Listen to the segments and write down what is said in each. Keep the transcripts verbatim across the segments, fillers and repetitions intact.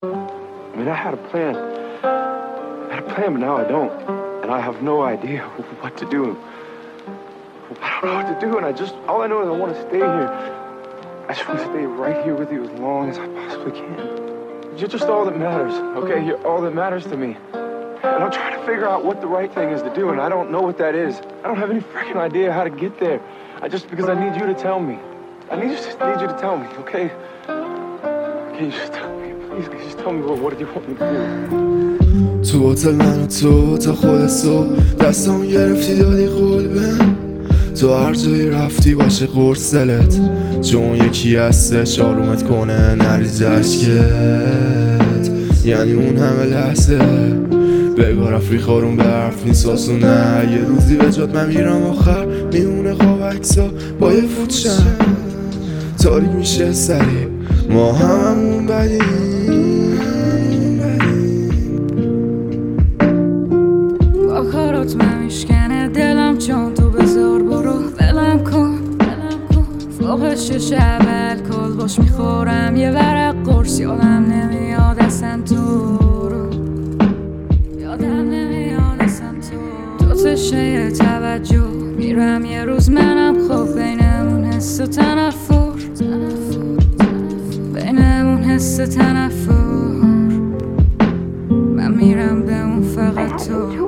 I mean, I had a plan. I had a plan, but now I don't. And I have no idea what to do. I don't know what to do, and I just, all I know is I want to stay here. I just want to stay right here with you as long as I possibly can. You're just all that matters, okay? You're all that matters to me. And I'm trying to figure out what the right thing is to do, and I don't know what that is. I don't have any freaking idea how to get there. I just, because I need you to tell me. I need, just need you to tell me, okay? Can you just tell me, please, can you just tell me what, what do you want me to do? تو هتل من و تو تا خود صبح دستامو گرفتی دادی قول بهم تو هر جایی رفتی باشه قرص دلت چون یکی هستش آرومت کنه نریز اشکت یعنی اون همه لحظه بگاه رفت ریخارون به حرف نیست آسونه یه روزی به جات من میرم آخر میونه خواب اکسا با یه فوتشم تاریک میشه سریع ما هممون بدیم با کارات من میشکنه دلم چون تو بذار برو ولم کن فوق شش اول کل باش میخورم یه ورق قرص یادم نمیاد اصلا تو رو یادم نمیاد اصلا تو تو تشه توجه میرم یه روز منم خوب بینمون حس و تنفر بینمون حس تنفر من میرم به اون فقط تو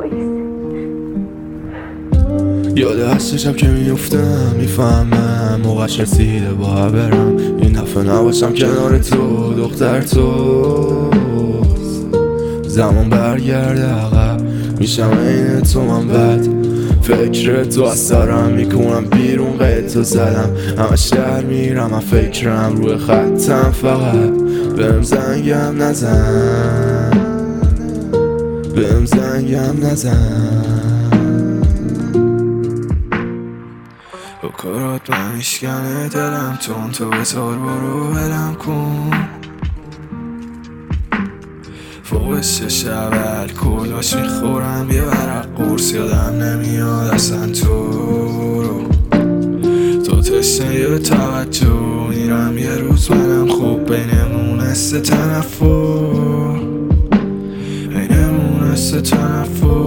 یاد هست شب که میفتم میفهمم موقعش رسیده با برم این دفعه نباشم کنار تو دختر تو زمان برگرده عقب میشم عین تو من بد فکر تو از سرم میکنم بیرون قید تو زدم همه شهر میرم من فکرم روی خطم فقط بهم زنگم نزن بهم زنگم نزن با کارات من میشکنه دلم چون تو بذار برو ولم کن فوق شش اول کلاش میخورم یه ورق قرص یادم نمیاد اصلا تو رو تو تشنه یه توجه میرم یه روز منم خوب بینمون حس تنفر بینمون حس تنفر